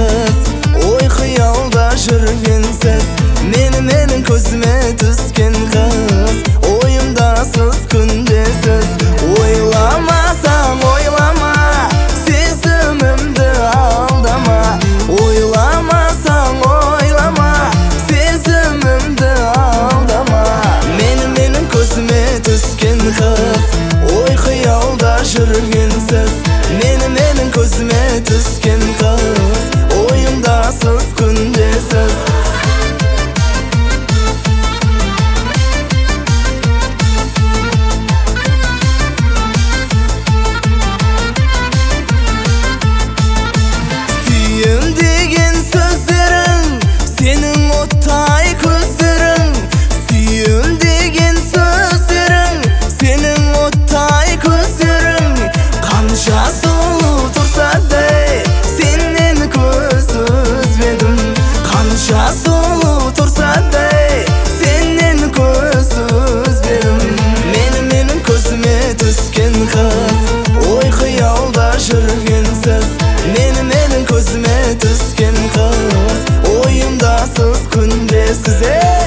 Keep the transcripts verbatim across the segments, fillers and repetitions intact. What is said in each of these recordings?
kız. Oy xiyalda жүргенсіз, meni menin көзіме түскен kız. Oyumdasыз күндесіз, ойламасаң ойлама, сезімімді алдама. Ойламасаң ойлама, сезімімді алдама. Meni menin көзіме түскен kız. Oy xiyalda жүргенсіз, meni menin көзіме түскен kız. Oyumdasız күндесіз. Сүйем деген сөздерің, сенің оттай көздерің. Сүйем деген сөздерің, сенің оттай көздерің. Қанша сұлу тұрса да сенен көз үзбедім. Қанша сұлу тұрса да сенен көз үзбедім. Мені менің көзіме түскен kız. Ой xiyalda жүргенсіз, meni menin көзіме түскен kız. Oyumdasız күндесіз.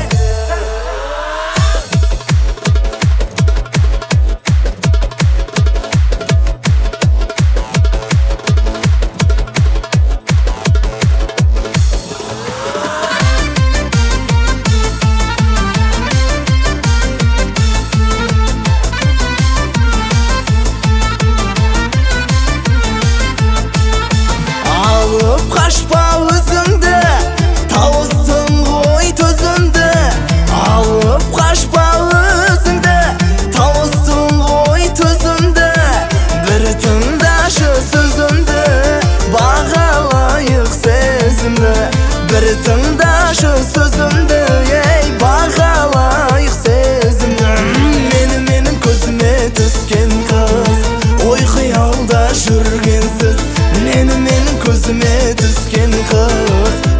Алып қашпа өзіңді, тауыстың ғой төзімді. Алып қашпа өзіңді, тауыстың ғой төзімді. Бір тыңдашы сөзімді, бағалайық сезімді. Бір тыңдашы сөзімді, ей, бағалайық сезімді. Мені менің көзіме түскен kız. Ой xiyalda жүргенсіз, meni menin көзіме түскен kız.